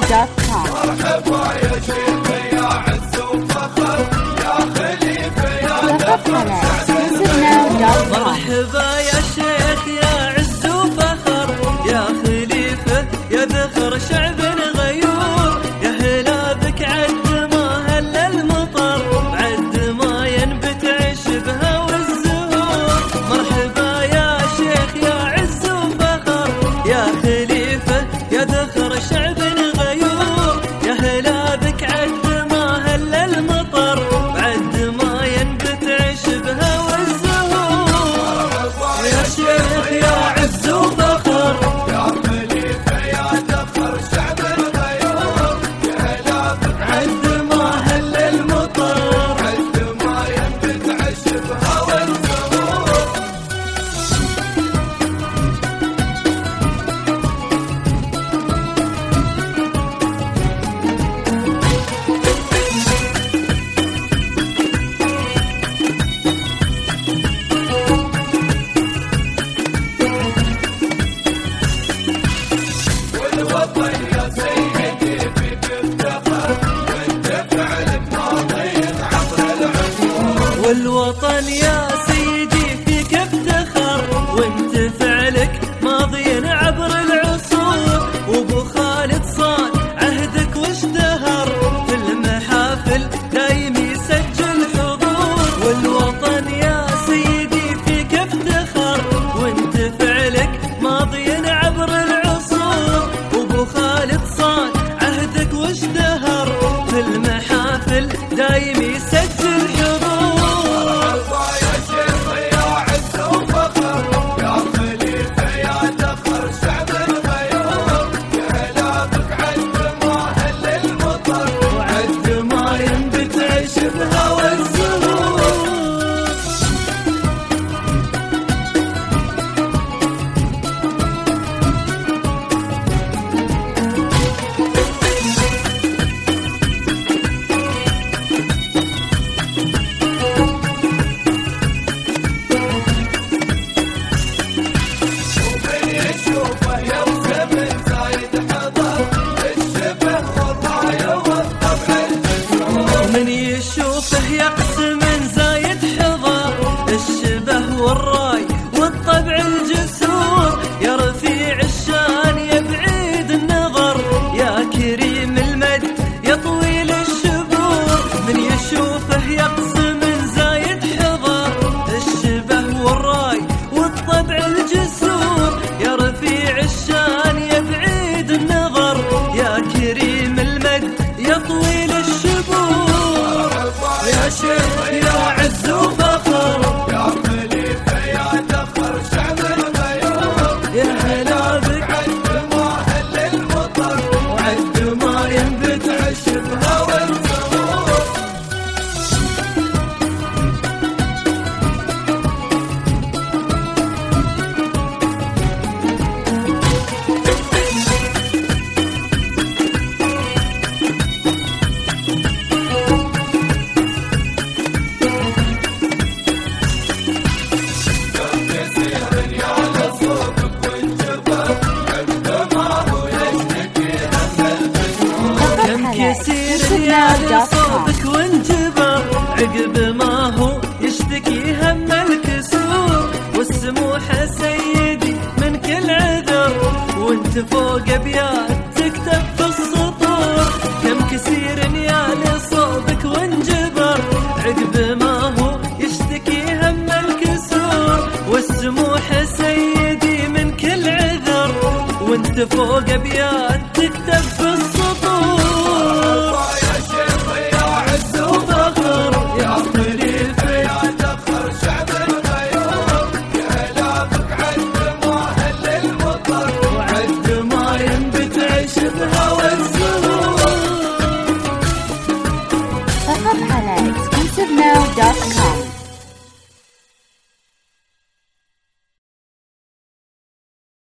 StreamNow.com. مرحبا يا شيخ يا عز وفخر يا خليفة يا فقط على StreamNow.com. مرحبا يا شيخ يا عز وفخر يا خليفة يا ذخر شعب غيور، يا هلا بك عد ما هل المطر عد ما ينبت عشبها والزهور. مرحبا يا شيخ يا عز وفخر يا خليفة يا ذخر شعب غيور، يا هلا بك عد ما هل المطر عد ما ينبت عشبها والزهور. يا شيخ يا عز وفخر يا خليفة يا ذخر شعب الغيور، يا هلا بك عد ما هل المطر عد ما ينبت عشبها والزهور. والوطن يا سيدي فيك افتخر وانت فعلك ماضي عبر العصور. والوطن يا سيدي فيك افتخر وانت فعلك ماضي عبر العصور. وابو خالد صان عهدك واشتهر في المحافل دايم يسجل حضور. والوطن يا سيدي فيك افتخر وانت فعلك ماضي عبر العصور. وابو خالد صان عهدك واشتهر في المحافل دايم يسجل حضور. مرحبا يا شيخ يا عز وفخر يا خليفة يا ذخر شعب الغيور، يا هلا بك عد ما هل المطر وعد ما ينبت عشبها والزهور. ومن يشوفه يوسم زايد حضر الشبه والراية والطبع الجسور. من يشوفه يقسم زايد حضر الشبه والراي والطبع الجسور. يا رفيع الشان يا بعيد النظر يا كريم المجد يا طويل الشبور. من يشوفه يقسم زايد حضر الشبه والراي والطبع الجسور. يا رفيع الشان يا بعيد النظر يا كريم المجد يا طويل الشبور. يا شيخ يا عز وفخر يا خليفة يا ذخر شعب الغيور، يا هلا بك عد ما هل المطر وعد ما ينبت عشبها والزهور. كثير يا لصوبك وانجبر عد ما هو يشتكي هم البشور. فقط كم على كثير يا StreamNow.com. صوبك وانجبر عقب ما هو يشتكي هم الكسور. والسموحة سيدي من كل عذر وانت فوق ابيات تكتب في السطور. كم كثير يا لصوبك وانجبر عقب ما هو يشتكي هم الكسور. والسموحة سيدي من كل عذر وانت فوق ابيات تكتب في السطور.